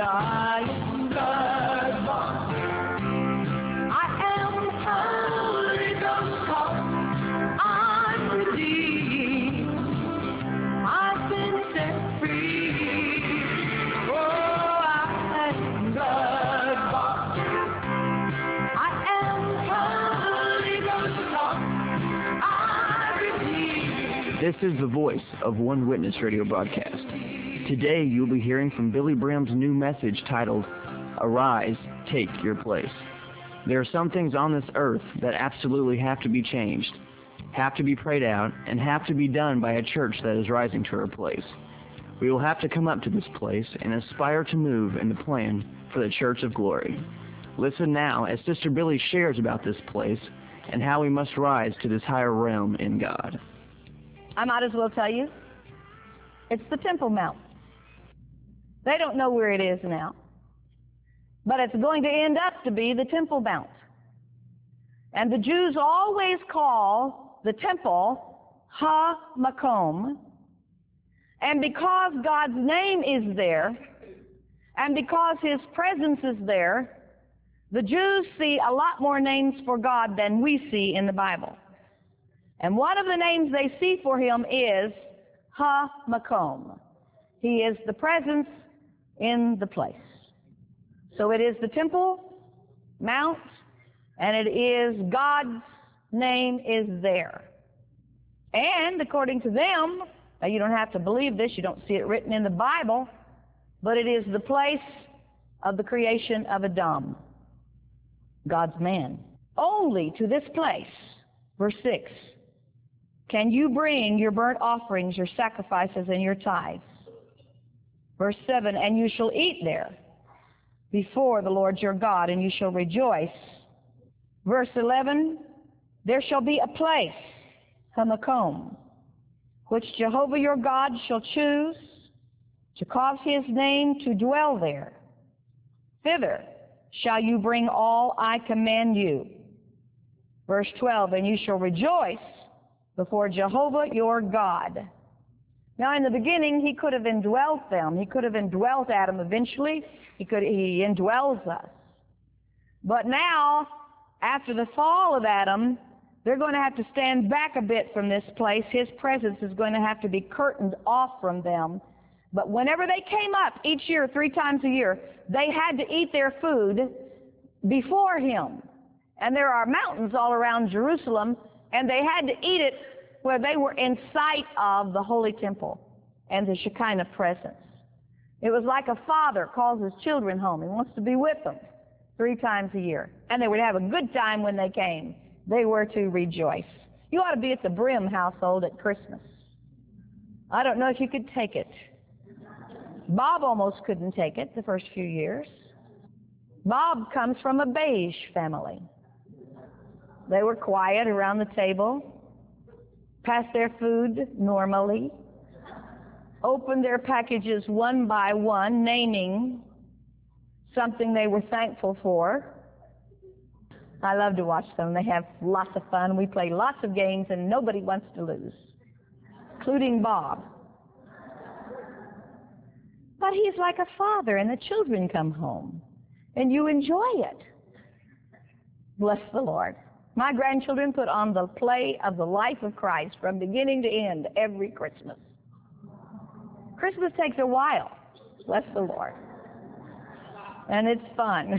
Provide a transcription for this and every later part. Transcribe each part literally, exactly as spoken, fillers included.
I am God-born. I am Holy Ghost taught. I'm redeemed. I've been set free. Oh, I am God-born. I am Holy Ghost taught. I'm redeemed. This is the voice of One Witness radio broadcast. Today you'll be hearing from Billy Graham's new message titled, Arise, Take Your Place. There are some things on this earth that absolutely have to be changed, have to be prayed out, and have to be done by a church that is rising to her place. We will have to come up to this place and aspire to move in the plan for the Church of Glory. Listen now as Sister Billy shares about this place and how we must rise to this higher realm in God. I might as well tell you, it's the Temple Mount. They don't know where it is now, but it's going to end up to be the Temple Mount. And the Jews always call the temple Ha-Makom, and because God's name is there, and because His presence is there, the Jews see a lot more names for God than we see in the Bible. And one of the names they see for Him is Ha-Makom. He is the presence in the place. So it is the Temple Mount, and it is God's name is there. And according to them, now you don't have to believe this, you don't see it written in the Bible, but it is the place of the creation of Adam, God's man. Only to this place, verse six, can you bring your burnt offerings, your sacrifices, and your tithes. Verse seven, and you shall eat there before the Lord your God, and you shall rejoice. Verse eleven, there shall be a place, Ha-Makom, which Jehovah your God shall choose to cause His name to dwell there. Thither shall you bring all I command you. Verse twelve, and you shall rejoice before Jehovah your God. Now, in the beginning, He could have indwelt them. He could have indwelt Adam eventually. He could. He indwells us. But now, after the fall of Adam, they're going to have to stand back a bit from this place. His presence is going to have to be curtained off from them. But whenever they came up each year, three times a year, they had to eat their food before Him. And there are mountains all around Jerusalem, and they had to eat it where they were in sight of the Holy Temple and the Shekinah presence. It was like a father calls his children home. He wants to be with them three times a year. And they would have a good time when they came. They were to rejoice. You ought to be at the Brim household at Christmas. I don't know if you could take it. Bob almost couldn't take it the first few years. Bob comes from a beige family. They were quiet around the table, passed their food normally, opened their packages one by one, naming something they were thankful for. I love to watch them. They have lots of fun. We play lots of games, and nobody wants to lose, including Bob. But he's like a father, and the children come home, and you enjoy it. Bless the Lord. My grandchildren put on the play of the life of Christ from beginning to end every Christmas. Christmas takes a while. Bless the Lord. And it's fun.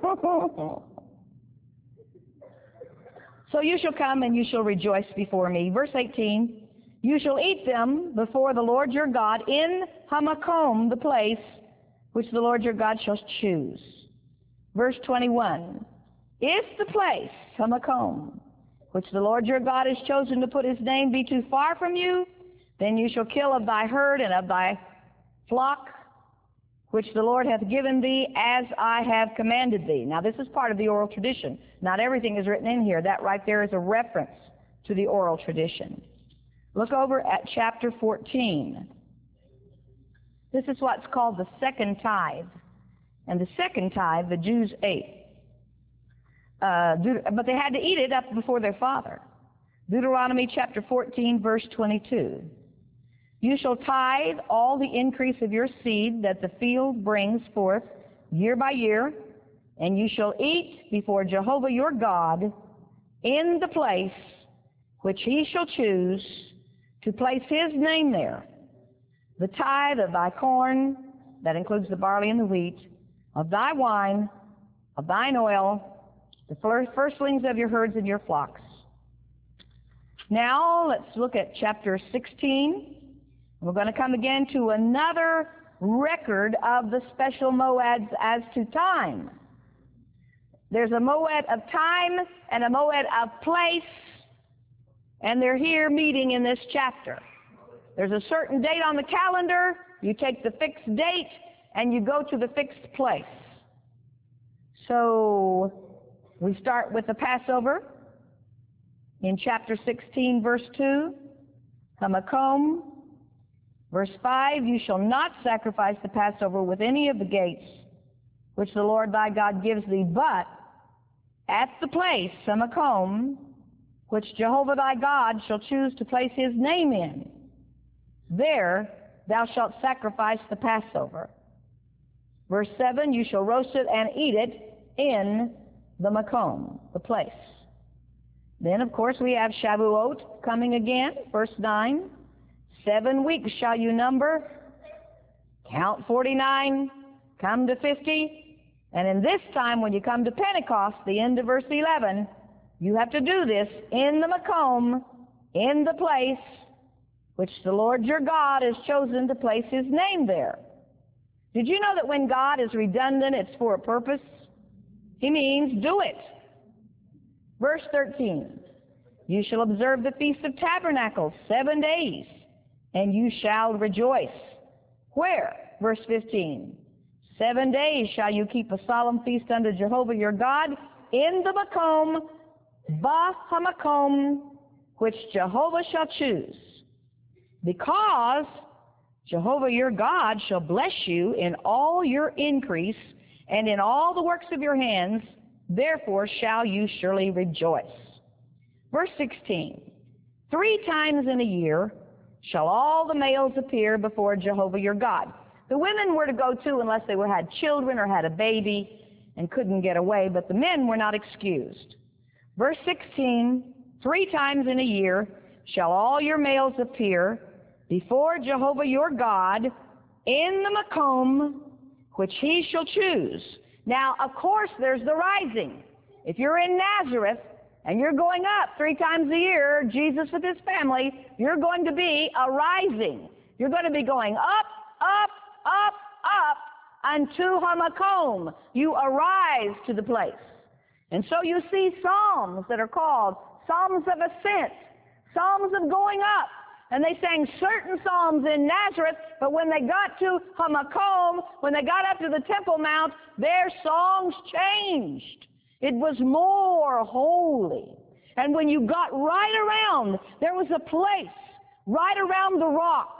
So you shall come and you shall rejoice before me. Verse eighteen, you shall eat them before the Lord your God in Ha-Makom, the place which the Lord your God shall choose. Verse twenty-one, if the place, Ha-Makom, which the Lord your God has chosen to put His name be too far from you, then you shall kill of thy herd and of thy flock, which the Lord hath given thee, as I have commanded thee. Now this is part of the oral tradition. Not everything is written in here. That right there is a reference to the oral tradition. Look over at chapter fourteen. This is what's called the second tithe. And the second tithe, the Jews ate. Uh, but they had to eat it up before their father. Deuteronomy chapter fourteen, verse twenty-two. You shall tithe all the increase of your seed that the field brings forth year by year, and you shall eat before Jehovah your God in the place which he shall choose to place his name there. The tithe of thy corn, that includes the barley and the wheat, of thy wine, of thine oil, the firstlings of your herds and your flocks. Now let's look at chapter sixteen. We're going to come again to another record of the special moeds as to time. There's a moed of time and a moed of place, and they're here meeting in this chapter. There's a certain date on the calendar. You take the fixed date and you go to the fixed place. So we start with the Passover in chapter sixteen, verse two, Hamakom. Verse five, you shall not sacrifice the Passover with any of the gates which the Lord thy God gives thee, but at the place, Hamakom, which Jehovah thy God shall choose to place his name in, there thou shalt sacrifice the Passover. Verse seven, you shall roast it and eat it in the Makom, the place. Then, of course, we have Shavuot coming again, verse nine. Seven weeks shall you number, count forty-nine, come to fifty, and in this time when you come to Pentecost, the end of verse eleven, you have to do this in the Makom, in the place which the Lord your God has chosen to place his name there. Did you know that when God is redundant, it's for a purpose? He means do it. Verse thirteen, you shall observe the Feast of Tabernacles seven days, and you shall rejoice. Where? Verse fifteen, seven days shall you keep a solemn feast unto Jehovah your God in the Makom, Bah-Hamakom, which Jehovah shall choose, because Jehovah your God shall bless you in all your increase and in all the works of your hands, therefore shall you surely rejoice. Verse sixteen, three times in a year shall all the males appear before Jehovah your God. The women were to go too unless they were, had children or had a baby and couldn't get away, but the men were not excused. Verse sixteen, three times in a year shall all your males appear before Jehovah your God in the Makom, which he shall choose. Now, of course, there's the rising. If you're in Nazareth and you're going up three times a year, Jesus with his family, you're going to be a rising. You're going to be going up, up, up, up unto Hamakom. You arise to the place. And so you see psalms that are called psalms of ascent, psalms of going up. And they sang certain psalms in Nazareth, but when they got to Hamakom, when they got up to the Temple Mount, their songs changed. It was more holy. And when you got right around, there was a place right around the rock.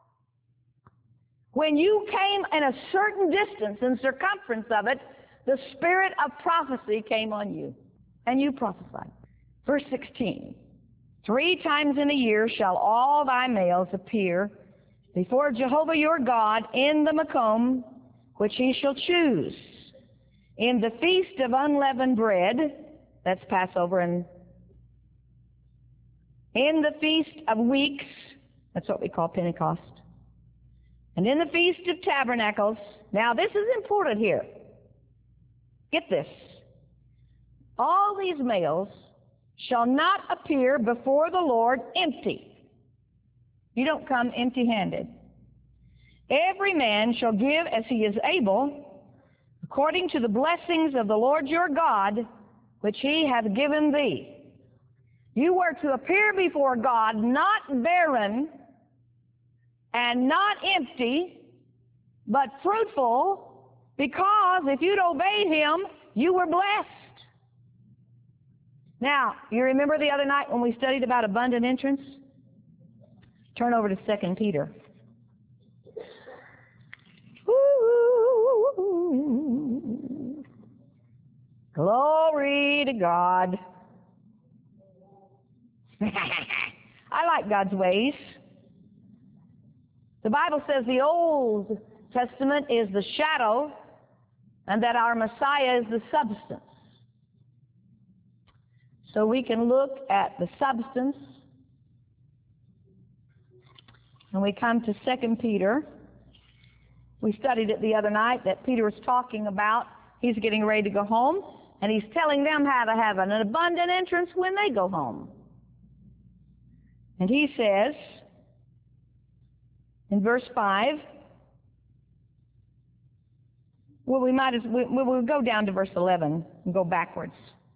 When you came in a certain distance and circumference of it, the spirit of prophecy came on you, and you prophesied. Verse sixteen, three times in a year shall all thy males appear before Jehovah your God in the Makom, which he shall choose. In the feast of unleavened bread, that's Passover, and in the feast of weeks, that's what we call Pentecost, and in the feast of tabernacles. Now this is important here. Get this. All these males shall not appear before the Lord empty. You don't come empty-handed. Every man shall give as he is able, according to the blessings of the Lord your God, which he hath given thee. You were to appear before God not barren and not empty, but fruitful, because if you'd obeyed him, you were blessed. Now, you remember the other night when we studied about abundant entrance? Turn over to Second Peter. Ooh. Glory to God. I like God's ways. The Bible says the Old Testament is the shadow and that our Messiah is the substance. So we can look at the substance, and we come to Second Peter. We studied it the other night that Peter was talking about. He's getting ready to go home, and he's telling them how to have an abundant entrance when they go home. And he says in verse five, well, we might as we, we'll go down to verse eleven and go backwards.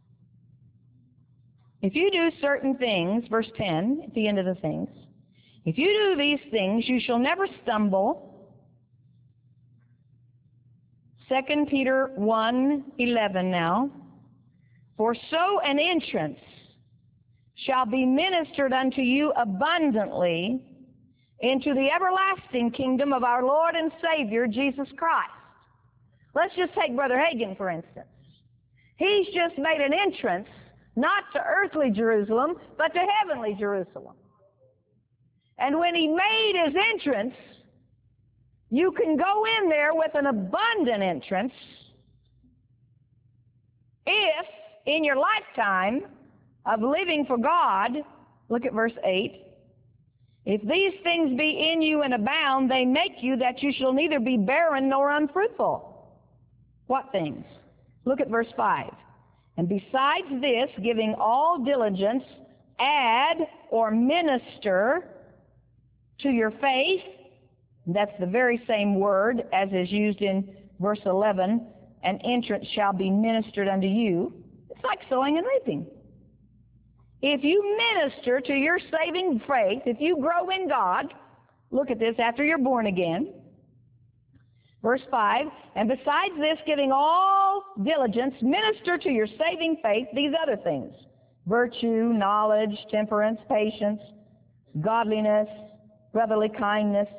If you do certain things, verse ten, at the end of the things, if you do these things, you shall never stumble. Second Peter one eleven now. For so an entrance shall be ministered unto you abundantly into the everlasting kingdom of our Lord and Savior, Jesus Christ. Let's just take Brother Hagin, for instance. He's just made an entrance, not to earthly Jerusalem, but to heavenly Jerusalem. And when he made his entrance, you can go in there with an abundant entrance if, in your lifetime of living for God, look at verse eight, if these things be in you and abound, they make you that you shall neither be barren nor unfruitful. What things? Look at verse five. And besides this, giving all diligence, add or minister to your faith. That's the very same word as is used in verse eleven. An entrance shall be ministered unto you. It's like sowing and reaping. If you minister to your saving faith, if you grow in God, look at this, after you're born again. Verse five, and besides this, giving all diligence, minister to your saving faith these other things: virtue, knowledge, temperance, patience, godliness, brotherly kindness,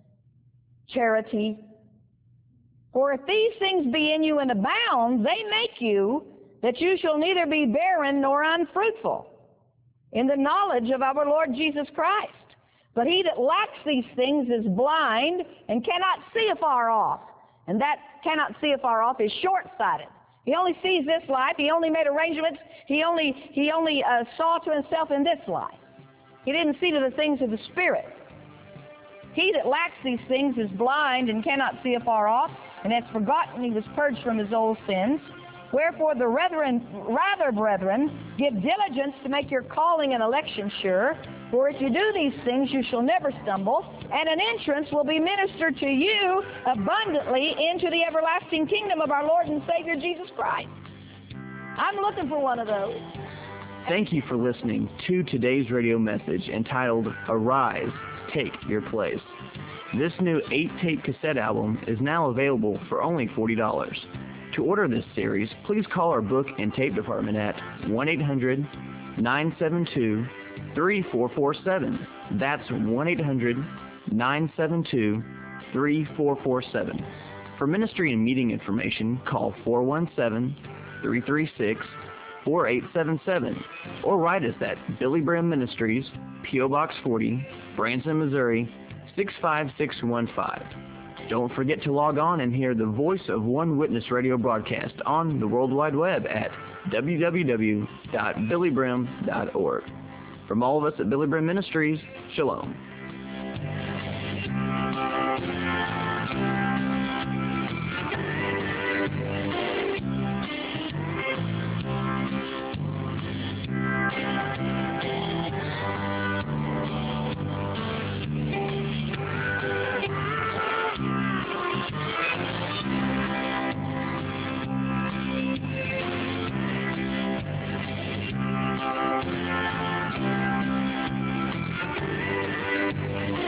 charity. For if these things be in you and abound, they make you that you shall neither be barren nor unfruitful in the knowledge of our Lord Jesus Christ. But he that lacks these things is blind and cannot see afar off. And that cannot see afar off is short-sighted. He only sees this life. He only made arrangements. He only, he only uh, saw to himself in this life. He didn't see to the things of the Spirit. He that lacks these things is blind and cannot see afar off, and has forgotten he was purged from his old sins. Wherefore the brethren, rather, brethren, give diligence to make your calling and election sure. For if you do these things, you shall never stumble, and an entrance will be ministered to you abundantly into the everlasting kingdom of our Lord and Savior Jesus Christ. I'm looking for one of those. Thank you for listening to today's radio message entitled, Arise, Take Your Place. This new eight-tape cassette album is now available for only forty dollars. To order this series, please call our book and tape department at one eight hundred nine seven two three four four seven. That's one eight hundred nine seven two three four four seven. For ministry and meeting information, call four one seven three three six four eight seven seven or write us at Billy Bram Ministries, P O Box forty, Branson, Missouri six five six one five. Don't forget to log on and hear the Voice of One Witness radio broadcast on the World Wide Web at w w w dot billy brim dot org. From all of us at Billy Brim Ministries, Shalom.